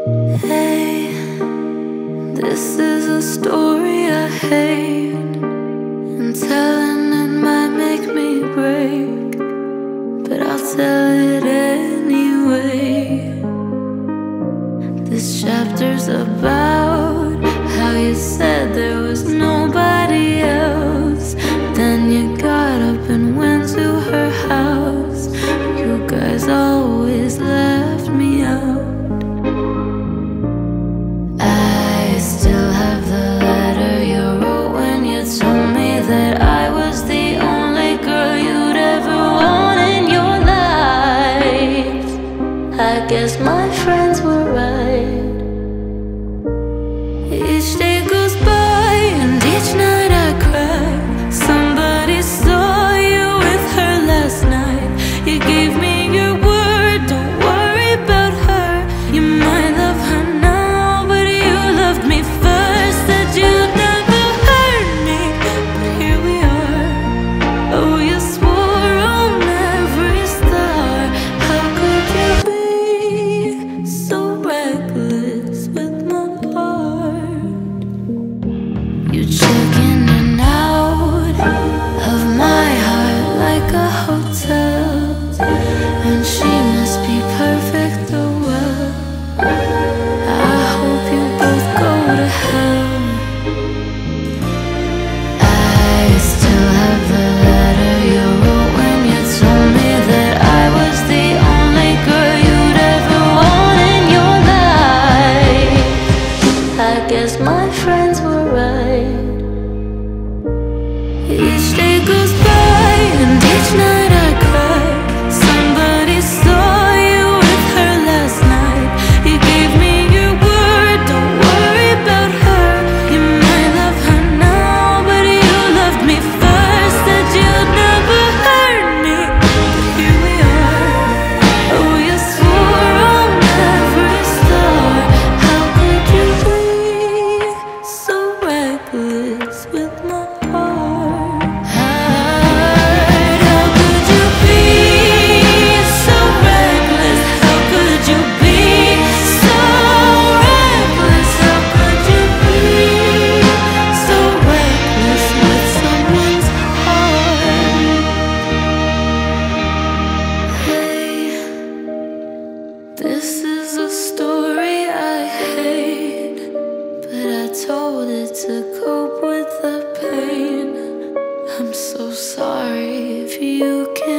Hey, this is a story I hate, and telling it might make me break, but I'll tell it anyway. This chapter's about how you said there was nobody else. Then you got up and went to her house. You guys always left me out. I still have the letter you wrote when you told me that I was the only girl you'd ever want in your life. I guess my friends were right. Each day goes by and each night I cry. Somebody saw you with her last night. You gave me your word, don't worry about her. You might love her now, but you loved me first. Said you'd never hurt me, but here we are. Oh, you swore on every star. How could you be so reckless with my heart? You check in and out of my heart like a hotel, and she must be perfect, oh well. I hope you both go to hell. I still have the letter you wrote when you told me that I was the only girl you'd ever want in your life. I guess my friends were right. Each day goes by and each night I cry. Somebody saw you with her last night. You gave me your word, don't worry about her. You might love her now, but you loved me first. Said you'd never hurt me, but here we are. Oh, you swore on every star. How could you be so reckless with my heart? How could you be so reckless? How could you be so reckless? How could you be so reckless with someone's heart? Hey, this is a story I hate, but I told it to cope with the pain. I'm so sorry if you can't